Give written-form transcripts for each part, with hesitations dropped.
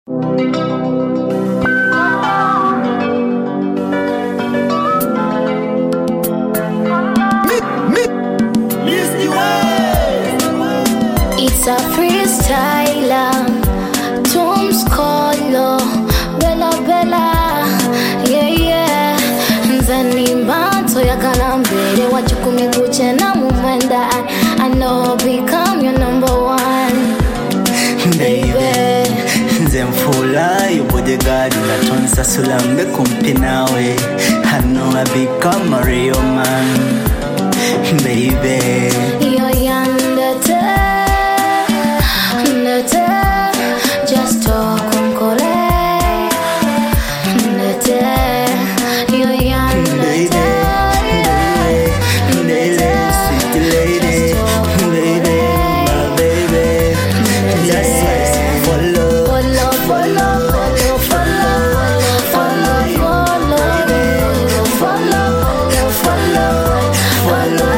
It's a freestyler, Tom's Colo, Bella Bella, yeah yeah. Nzani mbanto ya kalambele, wachukumi kuche na mumwenda. I know I'll become your number one, baby. Nzemfula you bodyguard na tonsa sulambe kumpi nawe. I know I become a real man, baby. You're yandete, ndete, just talk unkole, ndete. You're yandete, ndete, sweet lady, baby, my baby. Just like follow, follow, follow, follow, follow, follow, follow, follow, follow,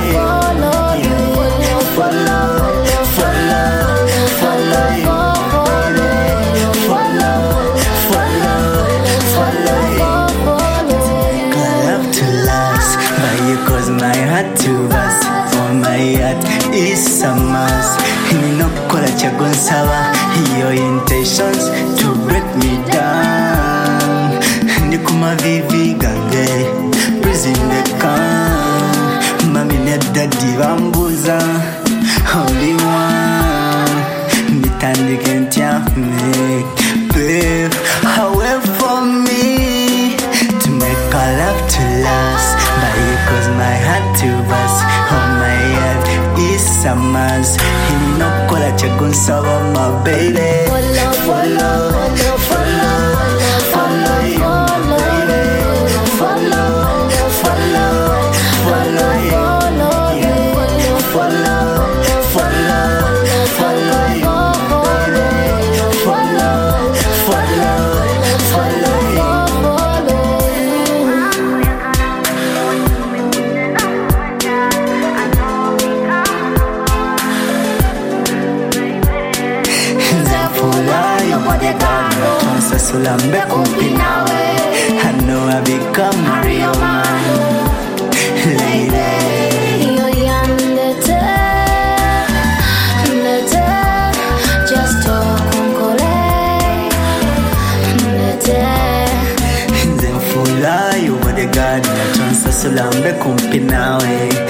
cause my heart to us, for my heart is a must. No kola chagonsawa, your intentions to break me down. Nikuma vivi gange, prison the can. Mami nedda divambuza, only one. Mitandi kentia make, babe. However for me to make our love to last. Cause my heart to bust, oh my heart is a must. Hini no kola chagunsawa, my baby. follow, follow, follow, follow, follow, Sulambe kumpi nawe. I know I become a real man, lady. you're yandete, ndete, just talk unkole, ndete. Nzemfula you bodyguard na tonsa sulambe kumpi nawe.